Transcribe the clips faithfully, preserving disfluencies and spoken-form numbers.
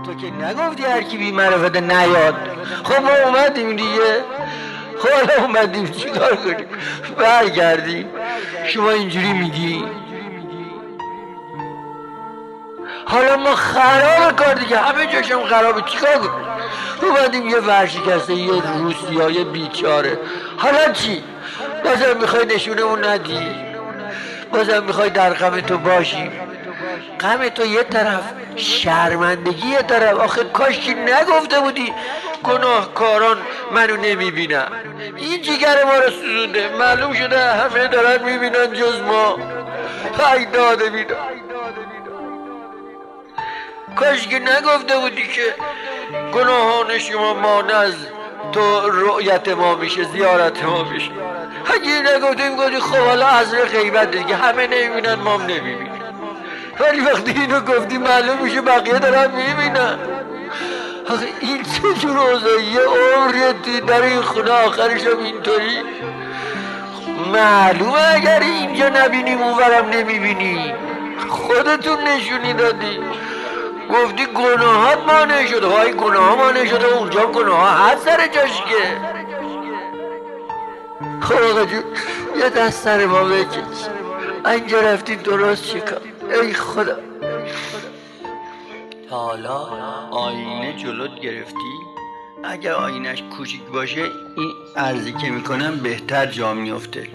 تو که نگفتی هر کی بی معرفت نیاد. خب ما اومدیم دیگه، خب حالا اومدیم چیکار کنیم؟ برگردیم. شما اینجوری میگی حالا ما خراب کار دیگه، همه جاشم خرابه، چیکار کنیم؟ اومدیم یه ورشکسته یه روسیای بیچاره، حالا چی؟ بازم میخوای نشونمون ندی؟ بازم میخوای در غم تو باشی؟ غم تو یه طرف، شرمندگی یه طرف. آخه کاش که نگفته بودی گناهکاران منو نمیبینن. این جیگر ما رو سوزونده، معلوم شده همه دارن میبینن جز ما. های داده بیداد، کاش که نگفته بودی که گناهان شما مانع از تو رؤیت ما میشه، زیارت ما میشه. اگه نگفته میگفتی خب حالا عذر غیبت دیگه، همه نمیبینن ما هم نمیبینن. ولی وقتی اینو گفتی معلوم میشه بقیه دارن میبینن. آخه این چه جور اوضاعی؟ یه عمریتی در این خونه، آخرش هم اینطوری. معلومه اگر اینجا نبینیم اونورم نمیبینی. خودتون نشونی دادی، گفتی گناهات مانع شده. های گناه مانع شده، اونجا گناه هست سر جاش که. خب آقا جون یه دست سر ما بکش، اینجا رفتی درست چیکار؟ ای خدا، تا حالا آینه جلوت گرفتی؟ اگر آینش کوچیک باشه این عرضی که میکنم بهتر جا میفته.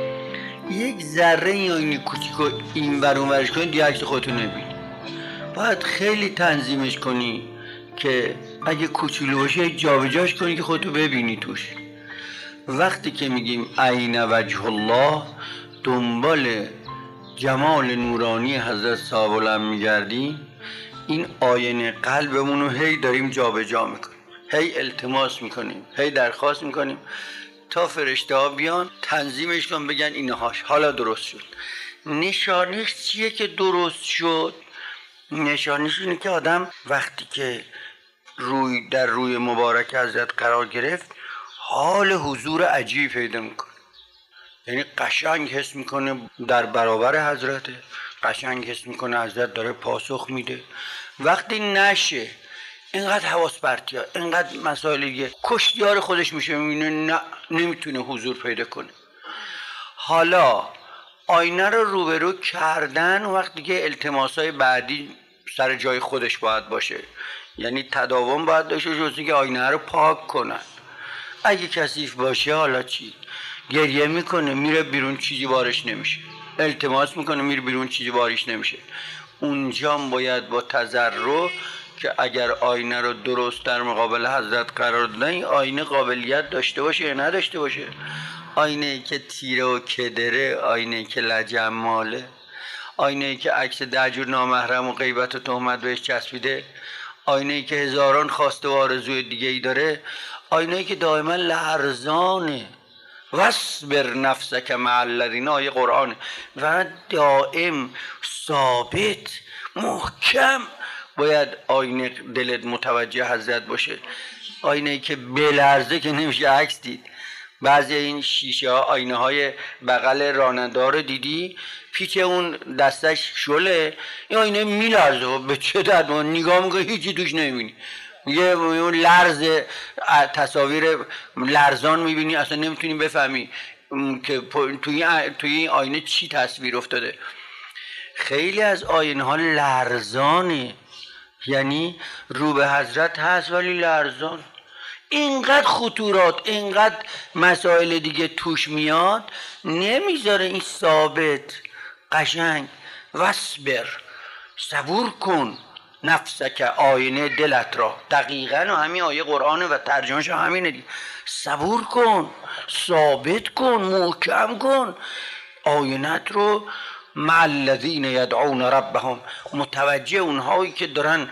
یک ذره این آینه کوچیکو این ور اون ورش کنی دیگه عکس خودتو نبینی. باید خیلی تنظیمش کنی که اگه کوچولو باشه جابجاش کنی که خودتو ببینی توش. وقتی که میگیم عین وجه الله، دنبال جمال نورانی حضرت صاحب العلم میگردیم، این آینه قلبمون رو هی داریم جابجا میکنیم، هی التماس میکنیم، هی درخواست میکنیم تا فرشته ها بیان تنظیمش کن، بگن اینهاش حالا درست شد. نشانش چیه که درست شد؟ نشانش اینه که آدم وقتی که روی در روی مبارک حضرت قرار گرفت حال حضور عجیب پیدا میکنه. یعنی قشنگ حس میکنه در برابر حضرته، قشنگ حس میکنه حضرت داره پاسخ میده. وقتی نشه اینقدر حواس پرتیا، اینقدر مسائل دیگه، کشتیار خودش میشه، میبینه نه نمیتونه حضور پیدا کنه. حالا آینه رو روبرو کردن وقتی که التماسای بعدی سر جای خودش باید باشه، یعنی تداوم باید داشته جز که آینه رو پاک کنن. اگه کثیف باشه حالا چی؟ گریه میکنه میره بیرون چیزی بارش نمیشه، التماس میکنه میره بیرون چیزی بارش نمیشه. اونجا باید با تضرع که اگر آینه رو درست در مقابل حضرت قرار دادن، این آینه قابلیت داشته باشه یا نداشته باشه. آینه که تیره و کدره، آینه که لجماله، آینه که عکس دجور نامحرم و غیبت و تهمت بهش چسبیده، آینه که هزاران خواسته و آرزوی دیگه ای داره، آینه که دائما لرزانه. واصبر نفسک مع الذین، آیه قرآن، و دائم ثابت محکم باید آینه دلت متوجه حضرت باشه. آینه که بلرزه که نمیشه عکس دید. بعضی این شیشه ها، آینه های بغل راننده ها رو دیدی پیچ اون دستش شله، این آینه میلرزه. به چه درد؟ نگاه میکنی هیچی توش نمیبینی، یه اون لرز تصاویر لرزان میبینی، اصلا نمیتونی بفهمی که توی توی آینه چی تصویر افتاده. خیلی از آینه ها لرزانه، یعنی رو به حضرت هست ولی لرزان. اینقدر خطورات، اینقدر مسائل دیگه توش میاد، نمیذاره این ثابت قشنگ. واصبر، صبور کن نفسک، آینه دلت را. دقیقاً همین آیه قرآنه و ترجمهش همینه دی. صبور کن، ثابت کن، محکم کن آینت رو. مع الذین یدعون ربهم، متوجه اونهایی که دارن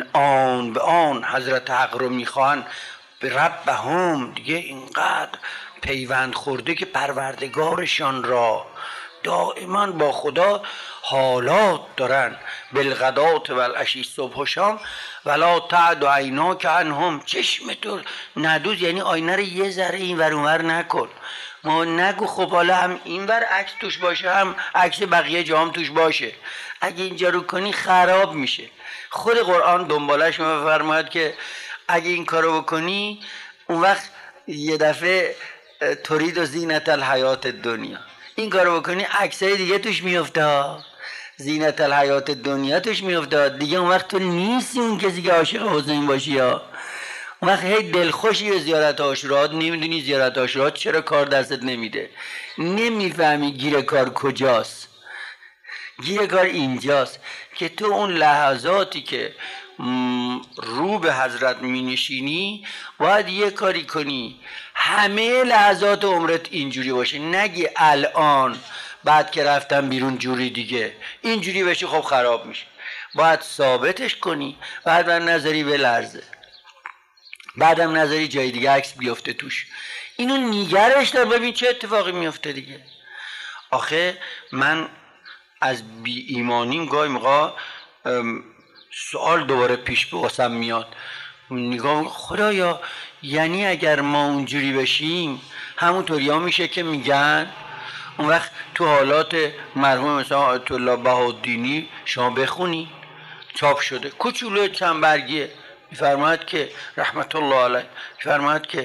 آن به آن حضرت حق رو میخوان. به ربهم دیگه اینقدر پیوند خورده که پروردگارشان را دائما با خدا حالات دارن. بالغدات و العشی، صبح و شام. ولا تعد عیناک عنهم، چشم تو ندوز، یعنی آینه رو یه ذره این ور اون ور نکن. ما نگو خب حالا هم اینور عکس توش باشه هم عکس بقیه جام توش باشه. اگه اینجا رو کنی خراب میشه. خود قرآن دنبالش میفرماید که اگه این کارو بکنی اون وقت یه دفعه ترید و زینت الحیات دنیا، این کارو بکنی عکسای دیگه توش میفته، زینت الحیات دنیا توش میفته دیگه. اون وقت تو نیستی اون کسی که عاشق حسین باشی. یا اون وقت هی دلخوشی به زیارت عاشورا، نمیدونی زیارت عاشورا چرا کار دستت نمیده، نمیفهمی گیر کار کجاست. گیر کار اینجاست که تو اون لحظاتی که رو به حضرت می نشینی باید یه کاری کنی همه لحظات عمرت اینجوری باشه. نگی الان بعد که رفتم بیرون جوری دیگه، اینجوری بشه خب خراب میشه. باید ثابتش کنی، بعدم نظری به لرزه، بعدم نظری جای دیگه عکس بیفته توش. اینو نیگرش دار ببین چه اتفاقی میفته دیگه. آخه من از بی ایمانیم گاهی موقع سوال دوباره پیش بواسم میاد، نگاه خدایا یعنی اگر ما اونجوری بشیم همونطوری ها میشه که میگن؟ اون وقت تو حالات مرحوم مثلا آیت الله بهاءالدینی شما بخونی چاپ شده کوچولو چند برگیه، میفرماید که رحمت الله علیه میفرماید که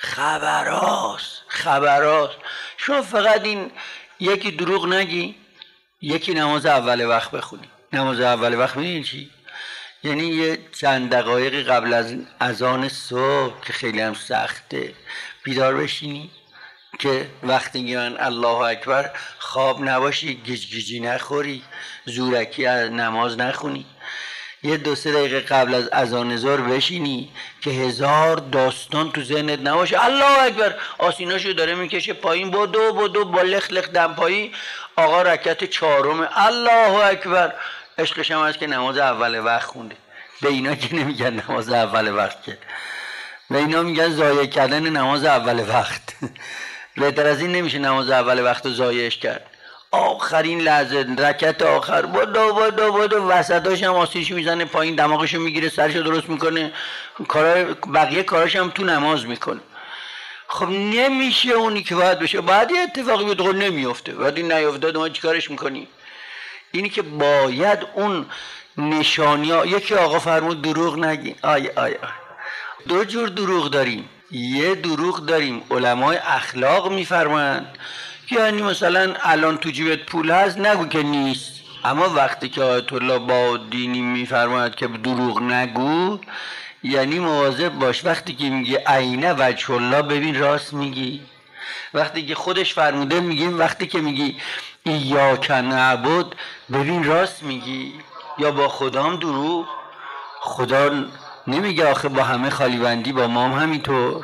خبراست خبراست شما فقط این یکی دروغ نگی، یکی نماز اول وقت بخونی. نماز اول وقت میدونی چی؟ یعنی یه چند دقایق قبل از اذان صبح که خیلی هم سخته بیدار بشینی که وقتی میگن الله اکبر خواب نباشی، گیجگیجی نخوری، زورکی از نماز نخونی. یه دو سه دقیقه قبل از اذان ظهر بشینی که هزار داستان تو ذهنت نباشه. الله اکبر آسیناشو داره میکشه پایین، بدو بدو با لخ لخ دم پایی، آقا رکعت چهارم الله اکبر. عشقش هم هست که نماز اول وقت خونده. به اینا که نمیگن نماز اول وقت، که به اینا میگن ضایع کردن نماز اول وقت. بهتر از این نمیشه نماز اول وقت رو ضایعش کرد. آخرین لحظه رکعت آخر بدو بدو بدو وسطاش هم آسیش میزنه پایین، دماغشو میگیره سرشو درست میکنه، کارا بقیه کاراش هم تو نماز میکنه. خب نمیشه اونی که باید بشه. بعد یه اتفاقی به دقیق نمیفته، بعد این نیفته ما چیکارش میکنی؟ اینی که باید اون نشانی ها. یکی آقا فرمود دروغ نگین. آی آی آی دو جور دروغ داریم. یه دروغ داریم علمای اخلاق میفرمایند یعنی مثلا الان تو جیبت پول هست نگو که نیست، اما وقتی که آیت الله بهاءالدینی میفرماید که دروغ نگو یعنی مواظب باش. وقتی که میگی عین وجه الله ببین راست میگی. وقتی که خودش فرموده میگیم وقتی که میگی ایاک نعبد ببین راست میگی یا با خدام دروغ. خدا نمیگه آخه با همه خالی بندی، با ما هم همینطور.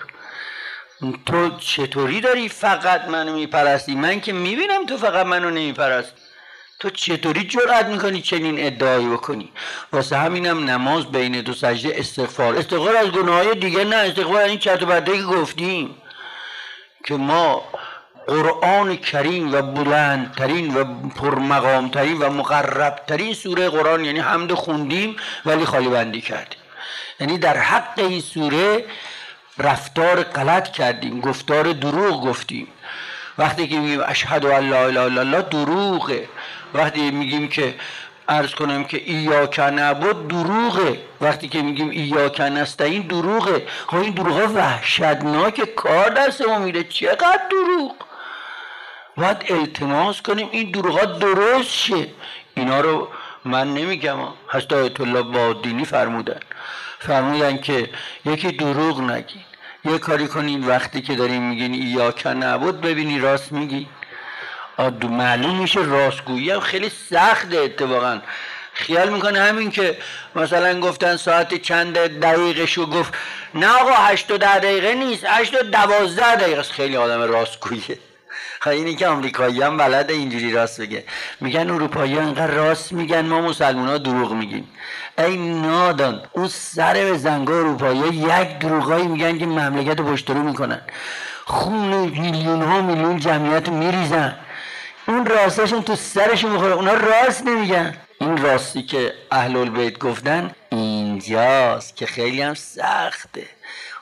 تو چطوری داری فقط منو میپرستی؟ من که میبینم تو فقط منو نمیپرستی. تو چطوری جرأت میکنی چنین ادعایی بکنی؟ واسه همینم نماز بین دو سجده استغفار. استغفار از گناههای دیگه نه، استغفار از این چرت و پرتایی که گفتیم که ما قرآن کریم و بلندترین و پرمقامترین و مقربترین سوره قرآن یعنی حمد خوندیم ولی خالی بندی کردیم. یعنی در حق این سوره رفتار غلط کردیم، گفتار دروغ گفتیم. وقتی که میگیم اشهد ان لا اله الا الله دروغه. وقتی میگیم که عرض کنم که ایاک نعبد دروغه. وقتی که میگیم ایاک نستعین دروغه. خب این دروغا وحشتناک، کار دستمون میره. چقدر دروغ باید التماس کنیم این دروغا درست شه. اینا رو من نمیگم، حضرت آیت الله بهاءالدینی فرمودن فرمودن که یکی دروغ نگین، یه کاری کنین وقتی که دارین میگین ایاک نعبد ببینی راست میگی. معلوم میشه راستگویی هم خیلی سخته. اتفاقا خیال میکنه همین که مثلا گفتن ساعت چند دقیقه شو، گفت نه آقا هشت و ده دقیقه نیست، هشت و دوازده دقیقه است. خیلی آدم راستگوییه. اینی که آمریکایی هم بلده اینجوری راست بگه. میگن اروپایی ها اینقدر راست میگن، ما مسلمان ها دروغ میگیم. ای نادان، اون سر به زنگا اروپایی ها یک دروغایی میگن که مملکت رو پشت رو میکنن، خون میلیون ها میلیون جمعیت میریزن، اون راستشون تو سرشون میخوره. اونا راست نمیگن. این راستی که اهل البیت گفتن اینجاست که خیلی هم سخته.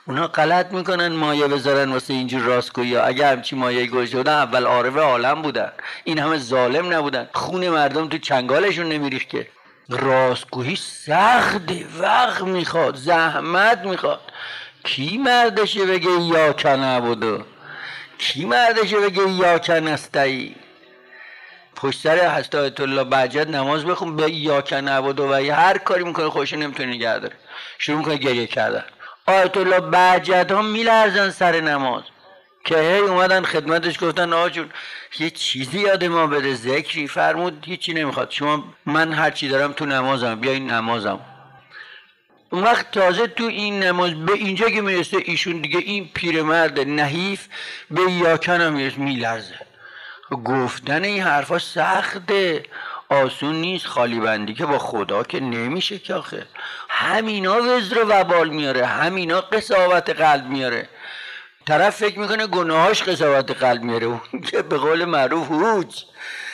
اونا غلط میکنن مایه بذارن واسه اینجور راستگویی ها. اگه همچی مایه گوشته بودن اول عارف عالم بودن، این همه ظالم نبودن، خون مردم تو چنگالشون نمیریخت که. راستگویی سخته، وقت میخواد، زحمت میخواد. کی مردشه بگه یا نعبدو؟ کی مردشه بگه یا نستعین؟ پشت سر حضرت آیت الله بهجت نماز بخون به یا نعبدو و هر کاری میکنه خودش نمیتونه نگه داره، شروع میکنه گریه کردن. آیت الله بهجت ها میلرزن سر نماز که هی اومدن خدمتش گفتن آقا جون یه چیزی یاد ما بده، ذکری. فرمود هیچی نمیخواد، شما من هر چی دارم تو نمازم، بیاین نمازم. اون وقت تازه تو این نماز به اینجا که میرسه ایشون دیگه این پیرمرد نحیف به یاکن هم میرسه میلرزه. گفتن این حرفا سخته، آسون نیست. خالی بندی که با خدا که نمیشه که آخه. همینا وزر و وبال میاره، همینا قساوت قلب میاره. طرف فکر میکنه گناهاش قساوت قلب میاره، اون که به قول معروف هوچ.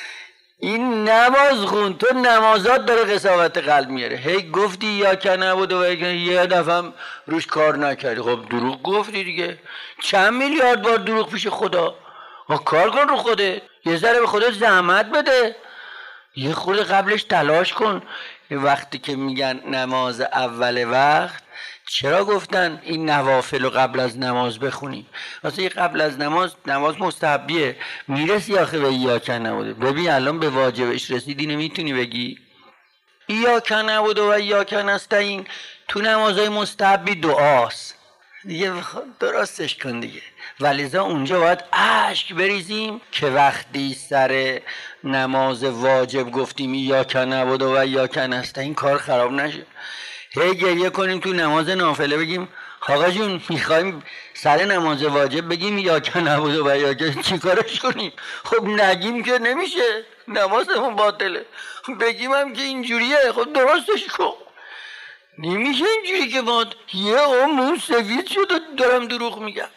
این نماز خون، تو نمازات داره قساوت قلب میاره. هی گفتی یا که نبود و یه دفعه روش کار نکردی، خب دروغ گفتی دیگه. چند میلیارد بار دروغ پیش خدا. ما کار کن رو خودت، یه ذره به خودت زحمت بده، یه خورده قبلش تلاش کن. وقتی که میگن نماز اول وقت، چرا گفتن این نوافل رو قبل از نماز بخونیم؟ واسه یه قبل از نماز، نماز مستحبیه، میرسی آخه به ایاک نبوده. ببین الان به واجبش رسیدی نمیتونی بگی ایاک نبوده و ایاک نستعین. تو نمازهای مستحبی دعاست دیگه، درستش کن دیگه. ولیزا اونجا باید اشک بریزیم که وقتی سر نماز واجب گفتیم ایاک نبوده و ایاک نستعین کار خراب نشه. هی گریه کنیم تو نماز نافله بگیم آقا جون میخوایم سر نماز واجب بگیم یا که نبوده و یا که چی کارش کنیم؟ خب نگیم که نمیشه، نمازمون باطله. بگیم هم که اینجوریه، خب درستش کن. نمیشه اینجوری که ما یه عمر سفید شد و دارم دروغ میگم.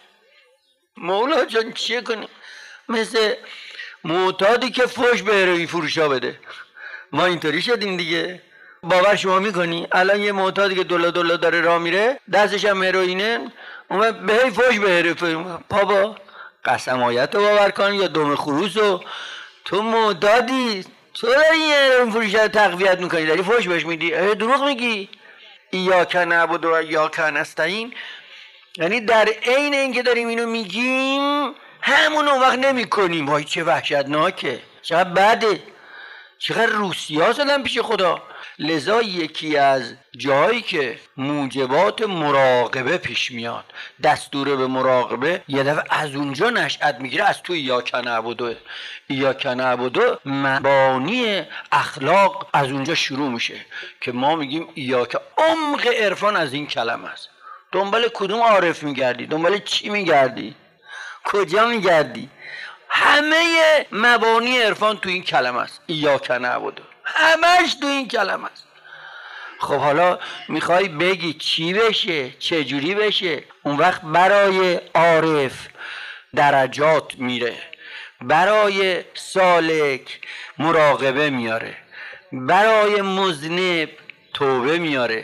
مولا جان چیه کنیم؟ مثل معتادی که فوش به هروئین فروشا بده. ما اینطوری شدیم دیگه. باور شما میکنی الان یه معتادی که دلا دلا داره راه میره، دستش هم هروئینه، اون به هی فوش به هروئین. بابا قسم آیت رو باور کن یا دم خروس رو. تو معتادی، تو داری یه هروئین فروش رو تقویت میکنی، داری فوش بهش میدی، دروغ میگی. ایاک نعبد و ایاک نستعین یعنی در عین اینکه داریم اینو میگیم همون اون وقت نمی کنیم. وای چه وحشتناکه، چقدر بده، چقدر روسیاه زدن پیش خدا. لذا یکی از جایی که موجبات مراقبه پیش میاد، دستور به مراقبه، یه دفعه از اونجا نشأت میگیره، از توی ایاک نعبد. ایاک نعبد مبانی اخلاق از اونجا شروع میشه که ما میگیم ایاک. عمق عرفان از این کلمه است. دنبال کدوم عارف میگردی؟ دنبال چی میگردی؟ کجا میگردی؟ همه مبانی عرفان تو این کلمه است، ایاک نعبد. همش تو این کلمه است. خب حالا میخوای بگی چی بشه، چه جوری بشه؟ اون وقت برای عارف درجات میره، برای سالک مراقبه میاره، برای مذنب توبه میاره،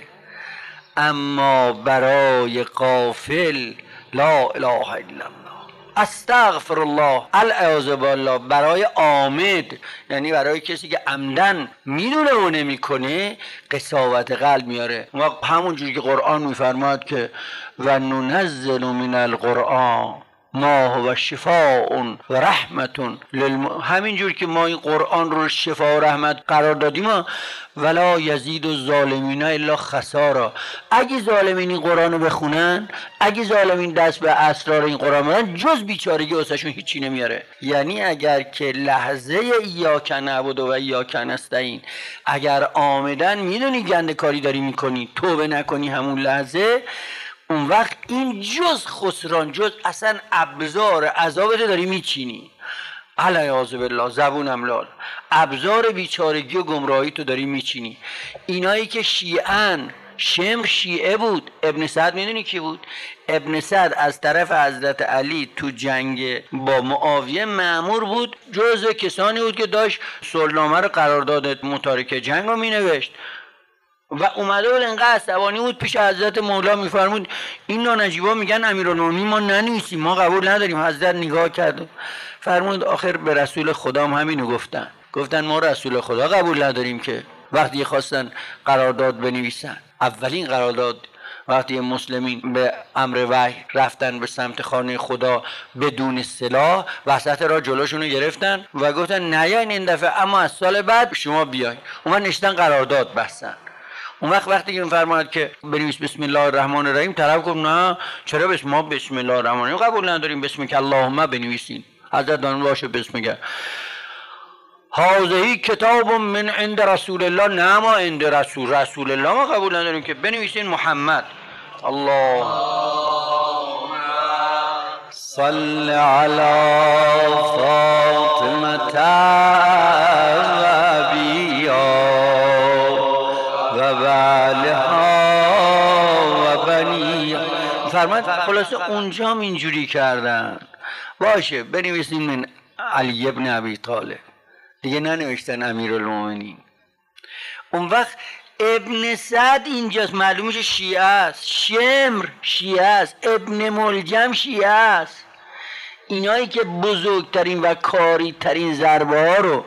اما برای غافل لا اله الا الله استغفر الله الاعوذ بالله، برای عامد یعنی برای کسی که عمدن میدونه و نمیکنه، قساوت قلب میاره. همون جوری که قرآن میفرماد که و ننزل من القرآن ما هو شفاء و رحمت للم... همین جور که ما این قرآن رو شفا و رحمت قرار دادیم، ولا یزید الظالمین الا خسارا. اگه ظالمین این قرآن رو بخونن، اگه ظالمین دست به اسرار این قرآن بردن، جز بیچارگی واسهشون هیچی نمیاره. یعنی اگر که لحظه ایاک نعبد و ایاک نستعین، اگر آمدن میدونی گنده کاری داری میکنی، توبه نکنی همون لحظه، اون وقت این جز خسران، جز اصلا ابزار عذابت داری میچینی. علیاذ بالله، زبونم لال، ابزار بیچارگی و گمراهی تو داری میچینی. اینایی که شیعن، شمر شیعه بود. ابن سعد میدونی کی بود؟ ابن سعد از طرف حضرت علی تو جنگ با معاویه مأمور بود، جزء کسانی بود که داشت صلحنامه رو قرارداد متارکه جنگ رو مینوشت. و اومده بود انقدر عصبانی بود پیش حضرت مولا میفرمود این نانجیبا میگن امیرالمومنین ما ننویسیم، ما قبول نداریم. حضرت نگاه کرد فرمود آخر به رسول خدا هم همینو گفتن، گفتن ما رسول خدا قبول نداریم که وقتی خواستن قرارداد بنویسن. اولین قرارداد وقتی مسلمین به امر وحی رفتن به سمت خانه خدا بدون سلاح، وسط را جلوشونو گرفتن و گفتن نیاین این دفعه، اما از سال بعد شما بیاین. اون نشتن قرارداد بستن. اون وقت وقتی که فرمود که بنویس بسم الله الرحمن الرحیم، طرف گفت نه چرا بسم ما بسم الله الرحمن الرحیم قبول نداریم، بسم که اللهم بنویسین. حضرت دانم باشه بسم که هذه کتاب من عند رسول الله، نه ما عند رسول رسول الله ما قبول نداریم که، بنویسین محمد. الله صل علی فاطمه و بیا و بعلها و بنی. فرمود خلاصه اونجا هم اینجوری کردن. باشه بنویسین من علی ابن ابی طالب، دیگه ننوشتن امیرالمومنین. اون وقت ابن سعد اینجاست، معلومه شیعه است، شمر شیعه است، ابن ملجم شیعه است. اینایی که بزرگترین و کاری ترین ضربه ها رو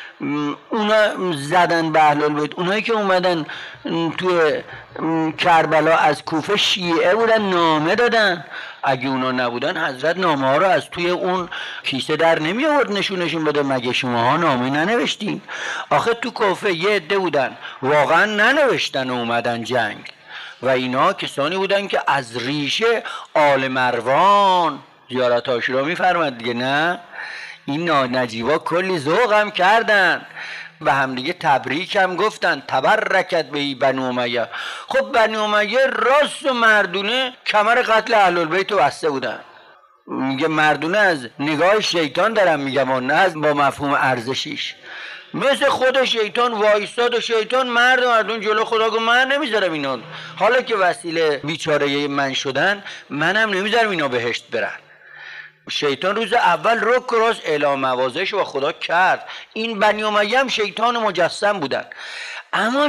اونا زدن به اهل البیت، اونایی که اومدن توی کربلا از کوفه شیعه بودن، نامه دادن. اگه اونا نبودن حضرت نامه ها رو از توی اون کیسه در نمی آورد نشونشون بده. مگه شما ها نامه ننوشتین؟ آخه تو کوفه یه عده بودن واقعا ننوشتن و اومدن جنگ، و اینا کسانی بودن که از ریشه آل مروان زیارت عاشورا میفرماد دیگه. نه این نجیبا کلی ذوق هم کردن، به هم دیگه تبریک هم گفتن، تبرکت بهی بنو امیه. خب بنو امیه راست و مردونه کمر قتل اهل البیت رو بسته بودن. میگه مردونه از نگاه شیطان دارم میگم و نه از با مفهوم ارزشیش. مثل خود شیطان وایستاد و شیطان مرد و مردون جلو خدا گفت من نمیذارم اینا، حالا که وسیله بیچاره من شدن منم نمیذارم اینا بهشت برن. شیطان روز اول رک و راست اعلام مواضعش با خدا کرد. این بنی امیه هم شیطان مجسم بودن. اما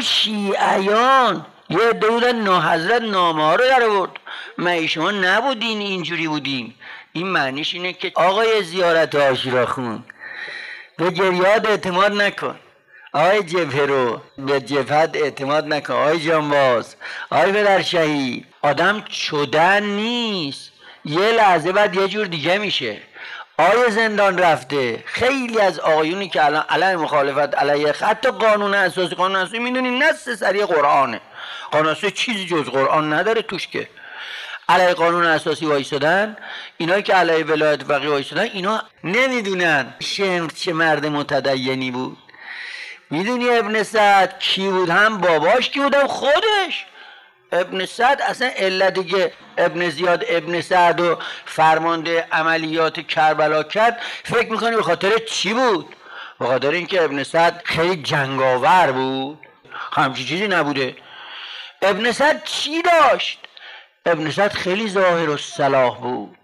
شیعیان یه عده بودن ناحضرت نامه ها رو در آورد، مگه شما نبودین اینجوری بودین؟ این معنیش اینه که آقای زیارت عاشورا خون به گریاد اعتماد نکن، آقای جبهه رو به جبهت اعتماد نکن، آقای جانباز، آقای پدر شهید. آدم چدن نیست، یه لحظه بعد یه جور دیگه میشه. آیا زندان رفته خیلی از آقایونی که الان علیه مخالفت علیه حتی قانون اساسی، قانون اساسی میدونی نص سری قرآنه، قانون اساسی چیزی جز قرآن نداره توش که، علیه قانون اساسی وایسادن. اینایی که علیه ولایت فقیه وایسادن اینا نمیدونن شمر چه مرد متدینی بود. میدونی ابن سعد کی بود؟ هم باباش کی بود هم خودش. ابن سعد اصلا علتی که ابن زیاد ابن سعد و فرمانده عملیات کربلا کرد فکر میکنی به خاطر چی بود؟ به خاطر اینکه ابن سعد خیلی جنگاور بود؟ همچی چیزی نبوده. ابن سعد چی داشت؟ ابن سعد خیلی ظاهر و صلاح بود.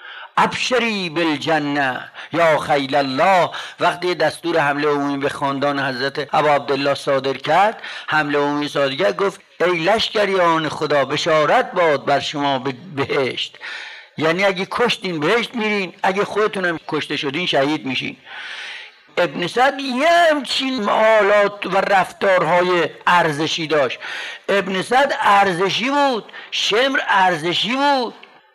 ابشری بالجنه یا خیل الله. وقتی دستور حمله عمومی به خاندان حضرت ابا عبدالله صادر کرد، حمله عمومی صادر کرد، گفت ای لشکریان خدا بشارت باد بر شما به بهشت. یعنی اگه کشتین بهشت میرین، اگه خودتونم کشته شدین شهید میشین. ابن سعد یه همچین حالات و رفتارهای ارزشی داشت. ابن سعد ارزشی بود، شمر ارزشی بود.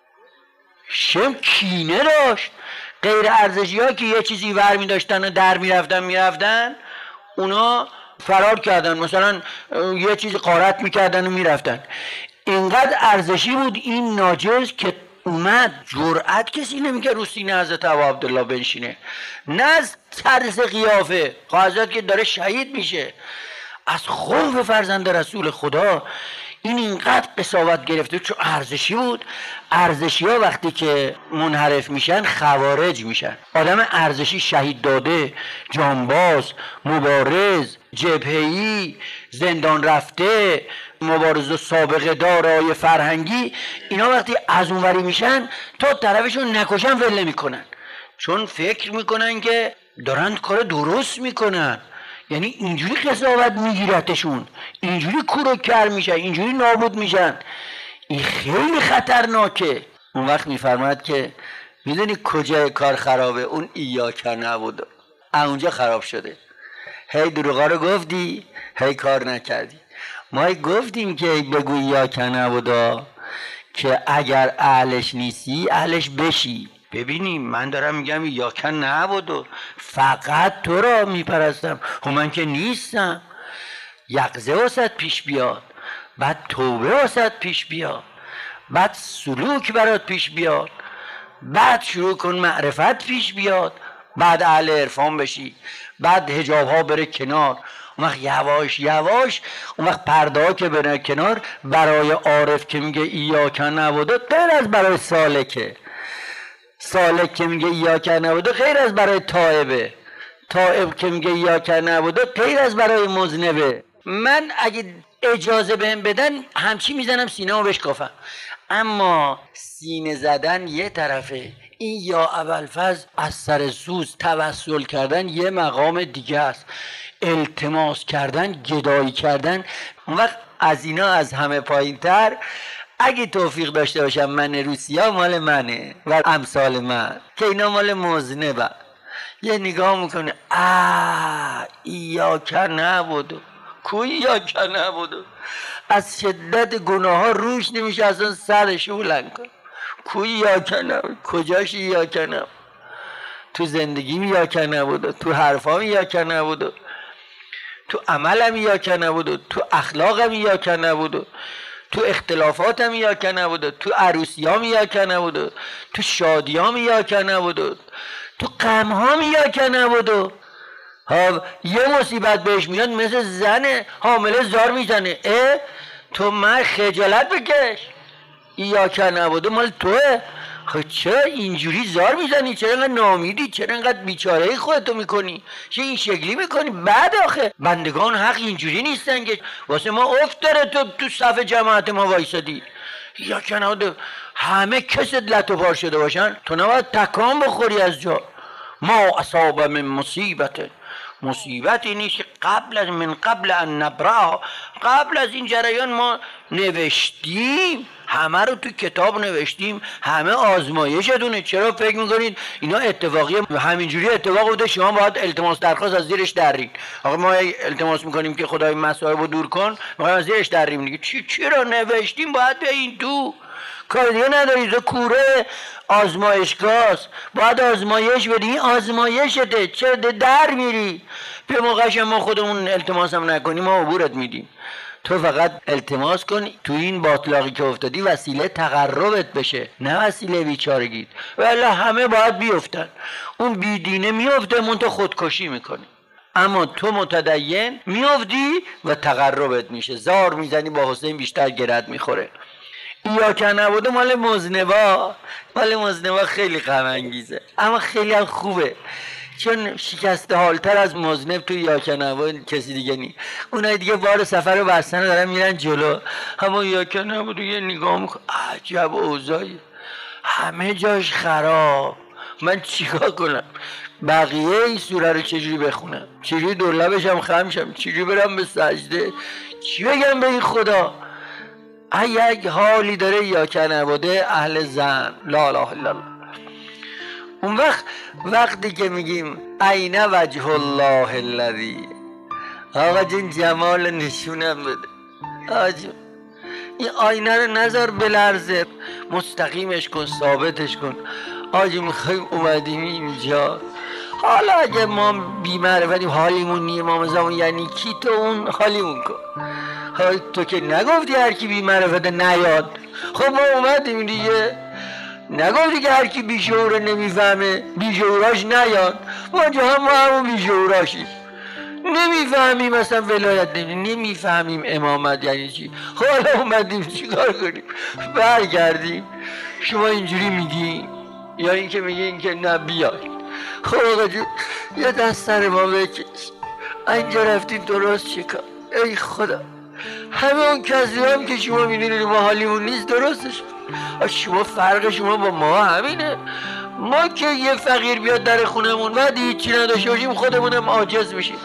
شمر کینه داشت. غیر ارزشی ها که یه چیزی ور می داشتن و در می رفتن می رفتن اونا فرار کردن، مثلا یه چیزی غارت می کردن و می رفتن. اینقدر ارزشی بود این ناجز که اومد جرأت کسی نمی‌کرد رو سینه حضرت ابا عبدالله بنشینه، نه از ترس قیافه حضرت که داره شهید میشه، از خوف فرزند رسول خدا. این اینقدر قساوت گرفته چون ارزشی بود. ارزشی ها وقتی که منحرف میشن خوارج میشن. آدم ارزشی شهید داده، جانباز، مبارز، جبهه‌ای، زندان رفته، مبارز و سابقه دارای فرهنگی، اینا وقتی از اونوری میشن تا طرفشون نکشن ول میکنن، چون فکر میکنن که دارن کار درست میکنن. یعنی اینجوری قضاوت میگیرتشون، اینجوری کور میشن، اینجوری نابود میشن. این خیلی خطرناکه. اون وقت میفرماد که میدونی کجای کار خرابه؟ اون ایاک نعبد، اونجا خراب شده. هی دروغا رو گفتی، هی کار نکردی. ما گفتیم که بگو ایاک نعبد که اگر اهلش نیستی اهلش بشی. ببینیم من دارم میگم ایاک نعبد، فقط تو را میپرستم، خب من که نیستم. یقظه واسط پیش بیاد، بعد توبه واسط پیش بیاد، بعد سلوک برات پیش بیاد، بعد شروع کن معرفت پیش بیاد، بعد اهل عرفان بشی، بعد حجاب ها بره کنار. اون وقت یواش یواش اون وقت پرده ها که بره کنار، برای عارف که میگه ایاک نعبد غیر از برای سالکه، سالک که میگه ایاک نعبد غیر از برای تائبه، تائب که میگه ایاک نعبد غیر از برای مذنبه. من اگه اجازه بهم بدن همچی میزنم سینه رو بشکافم، اما سینه زدن یه طرفه، این یا ابوالفضل از سر سوز توسل کردن یه مقام دیگه است، التماس کردن، گدایی کردن. اون وقت از اینا از همه پایین تر اگه توفیق داشته باشم من روسیا مال منه و امثال من که اینا مال مذنبه. یه نگاه میکنه آه ایاک نعبد، کوی ایاک نعبد، از شدت گناه ها روش نمیشه اصلا سرش بلند کن. کوی ایاک نعبد، کجاش ایاک نعبد؟ تو زندگیم ایاک نعبد، تو حرفام ایاک نعبد، تو عملم ایاک نعبد، تو اخلاقم ایاک نعبد، تو اختلافاتم ایاک نعبد، تو عروسیام ایاک نعبد، تو شادیام ایاک نعبد، تو غمهام ایاک نعبد. ها یه مصیبت بهش میاد مثل زن حامله زار میزنه، اه تو من خجالت بکش، ایاک نعبد مال توه. خب چرا اینجوری زار میزنی؟ چرا اینقدر نامیدی؟ چرا اینقدر بیچاره خودتو میکنی؟ چه این شکلی میکنی؟ بعد آخه بندگان حق اینجوری نیستن که واسه ما افت داره تو تو صف جماعت ما وایسادی. ایاک نعبد همه کست لط و پار شده باشن، تو نباید تکان بخوری از جا. ما اصاب من مصیبت، مصیبتی نیست که قبل از من قبل ان نبرا، قبل از این جریان ما نوشتیم، همه رو تو کتاب نوشتیم، همه آزمایش دونه. چرا فکر میکنید اینا اتفاقیه؟ همینجوری اتفاق بوده شما باید التماس درخواست از زیرش درین. آقا ما التماس میکنیم که خدای مصائب رو دور کن، ما از زیرش دریم دیگه. چی چی رو نوشتیم باید بیاین تو، کار دیگه نداری. تو کوره آزمایشگاه باید آزمایش بدی، این آزمایشته، چرا در میری؟ به موقعش ما خودمون التماس هم نکنیم ما عبورت میدیم. تو فقط التماس کن تو این باطلاقی که افتادی وسیله تقربت بشه، نه وسیله بیچارگیت. ولی همه باید بیفتن، اون بیدینه میفته منتها خودکشی میکنه، اما تو متدین میفتی و تقربت میشه، زار میزنی با حسین بیشتر گرد میخوره. ایاک نعبد مال مذنبا، مال مذنبا خیلی غم انگیزه اما خیلی هم خوبه، چون شکسته حالتر از مذنب تو ایاک نعبد کسی دیگه نی. اونای دیگه بار سفر رو بستن و دارن میرن جلو، اما ایاک نعبد یه نگاه میکن عجب اوضاعی، همه جاش خراب، من چیکار کنم؟ بقیه این سوره رو چجوری بخونم؟ چجوری دور لبشم خم شم؟ چجوری برم به سجده؟ چی بگم به این خدا؟ یک حالی داره ایاک نعبد اهل زن، لا اله الا الله. اون وقت وقتی که میگیم عین وجه الله الذی، آقا جون جمال نشونم بده، آقا جون این آینه رو نذار بلرزه، مستقیمش کن، ثابتش کن. آجی میخوایم اومدیم اینجا، حالا اگه ما بی‌معرفتیم حالیمون نیه امام زمان یعنی کی؟ تو اون حالیمون کن. تو که نگفتی هر کی بی‌معرفته نیاد، خب ما اومدیم دیگه. نگفتی که هر کی بیشعوره نمیفهمه بیشعوراش نیاد، ما جا هم ما همون بیشعوراشیم، نمیفهمیم اصلا ولایت، نمیفهمیم امامت یعنی چی. خب حالا اومدیم چیکار کنیم؟ برگردیم شما اینجوری میگی یا این که میگین که نه بیای؟ خب آقا جون یه دست سر ما بکش، اینجا رفتین درست چیکار؟ ای خدا همه اون کسی هم که شما میدونید ما حالیمون نیست درستش، شما فرق شما با ما همینه. ما که یه فقیر بیاد در خونمون بعد هیچی نداشته باشیم خودمونم عاجز میشیم،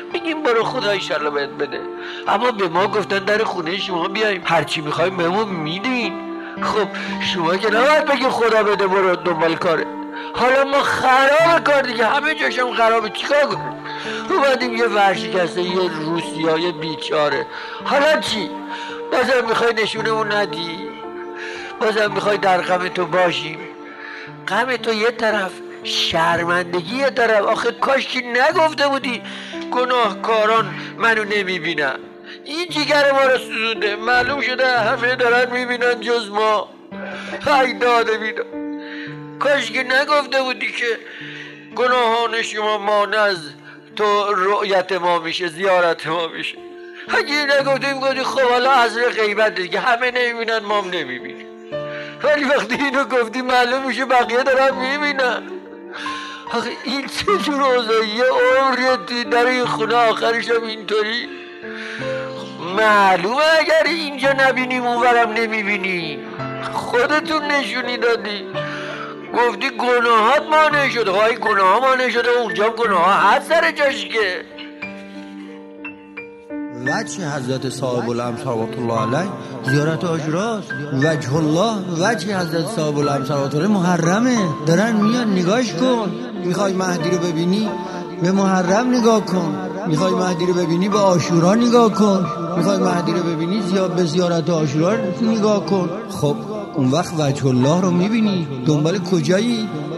میگیم برو خدا ایشالله بهت بده، اما به ما گفتن در خونه شما بیاییم هرچی میخوایم بهمون میدین. خب شما که نباید بگیم خدا بده برو دنبال کاره. حالا ما خراب کار دیگه، همه جاشم خرابه، چیکار کنیم؟ اومدیم یه ورشکسته یه روسیای بیچاره، حالا چی؟ بازم میخوای نشونمون ندی؟ بازم میخوای در غم تو باشیم؟ غم تو یه طرف، شرمندگی یه طرف. آخه کاش که نگفته بودی گناهکاران منو نمیبینن. این جیگر ما رو سوزونده، معلوم شده همه دارن میبینن جز ما. های داده بیدم، کاش که نگفته بودی که گناهان شما مانع از تو رؤیت ما میشه، زیارت ما میشه. اگه نگفته میگفتی خب حالا عذر غیبت دیگه، همه نمیبینن ما هم نمیبینیم. ولی وقتی اینو گفتی معلوم میشه بقیه دارن میبینن. آخه این چه جور اوضاعی؟ یه عمری در این خونه آخرش هم اینطوری. معلومه اگر اینجا نبینیم اونورم نمیبینیم. خودتون نشونی دادی، گفتی گناهات مانع شده. های گناه ها مانع شده، اونجا گناه ها حد سر جاش که. وجه حضرت صاحب الامر صلوات الله علیه زیارت عاشوراست. وجه الله، وجه حضرت صاحب الامر صلوات الله محرمه. دارن میان نگاش کن. میخوای مهدی رو ببینی به محرم نگاه کن، میخوای مهدی رو ببینی به عاشورا نگاه کن، میخوای مهدی رو ببینی زیاد به زیارت عاشورا نگاه کن. خب اون وقت وجه الله رو میبینی، دنبال کجایی؟